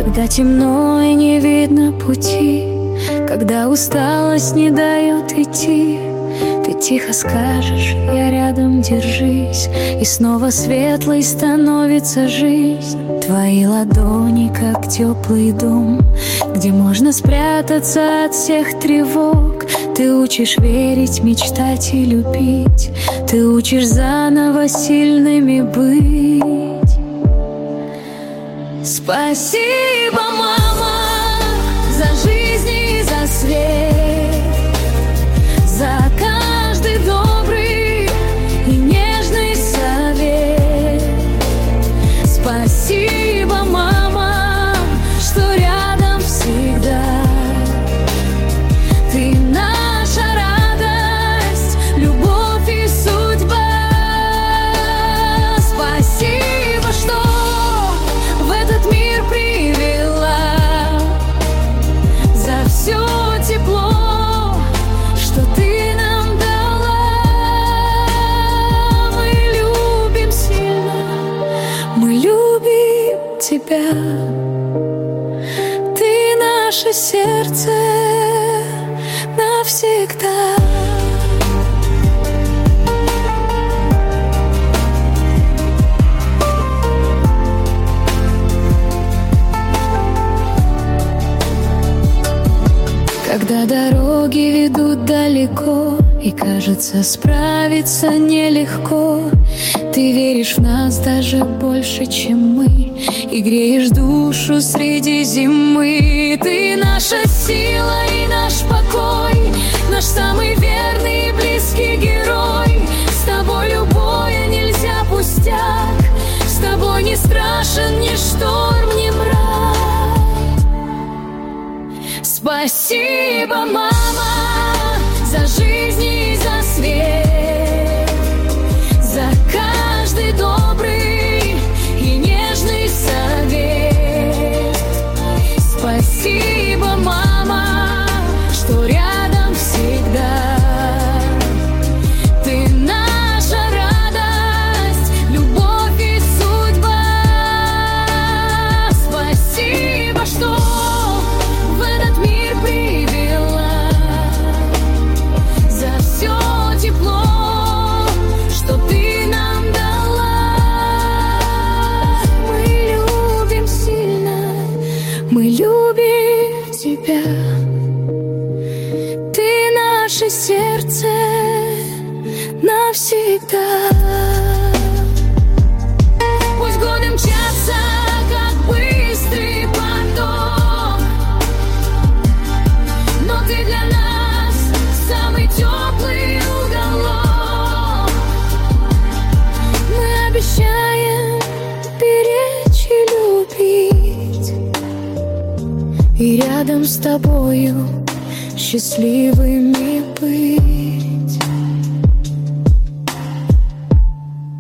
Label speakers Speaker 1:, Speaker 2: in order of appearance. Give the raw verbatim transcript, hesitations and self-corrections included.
Speaker 1: Когда темно и не видно пути, когда усталость не дает идти, ты тихо скажешь: я рядом, держись. И снова светлой становится жизнь. Твои ладони, как теплый дом, где можно спрятаться от всех тревог. Ты учишь верить, мечтать и любить. Ты учишь заново сильными быть. Спасибо, мама, за жизнь и за свет, за каждый добрый и нежный совет. Спасибо, мама, что рядом всегда. Ты наша радость, любовь и судьба. Спасибо, что в этот мир привела, за все тепло, что ты нам дала. Мы любим сильно, мы любим тебя. Ты наше сердце навсегда. Когда дороги ведут далеко и кажется, справиться нелегко, ты веришь в нас даже больше, чем мы, и греешь душу среди зимы. Ты наша сила и наш покой, наш самый верный и близкий герой. С тобой любое нельзя пустяк, с тобой не страшен ни шторм, ни мрак. Спасибо, мама, за жизнь и за свет, за каждый добрый и нежный совет. Спасибо, мама, что рядом всегда. Ты наша радость, любовь и судьба. Спасибо, что в этот мир привела, за все тепло, что ты нам дала. Мы любим сильно, мы любим тебя. Ты наше сердце навсегда. Пусть годы мчатся, как быстрый поток, но ты для нас самый теплый уголок. Мы обещаем беречь и любить, и рядом с тобою счастливыми быть.